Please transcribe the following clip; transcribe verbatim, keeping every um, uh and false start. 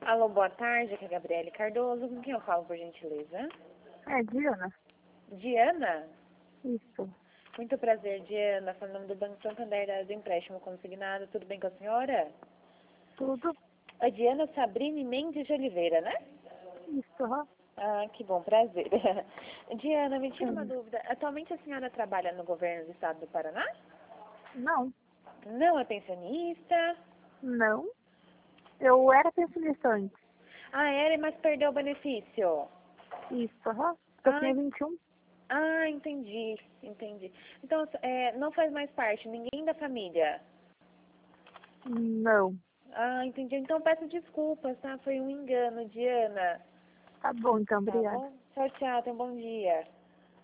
Alô, boa tarde, aqui é a Gabriele Cardoso. Com quem eu falo, por gentileza? É, Diana. Diana? Isso. Muito prazer, Diana. Falando do Banco Santander do empréstimo consignado. Tudo bem com a senhora? Tudo. A Diana Sabrine Mendes de Oliveira, né? Isso, aham. Ah, que bom, prazer. Diana, me tira uma Sim. dúvida. Atualmente a senhora trabalha no governo do estado do Paraná? Não. Não é pensionista? Não. Eu era pensionista antes. Ah, era, mas perdeu o benefício. Isso, aham. Eu Ah, tinha vinte e um. ah, entendi, entendi. Então, é, não faz mais parte, ninguém da família? Não. Ah, entendi. Então peço desculpas, tá? Foi um engano, Diana. Tá bom, então. Tá Obrigada. bom? Tchau, tchau. Tenha um bom dia.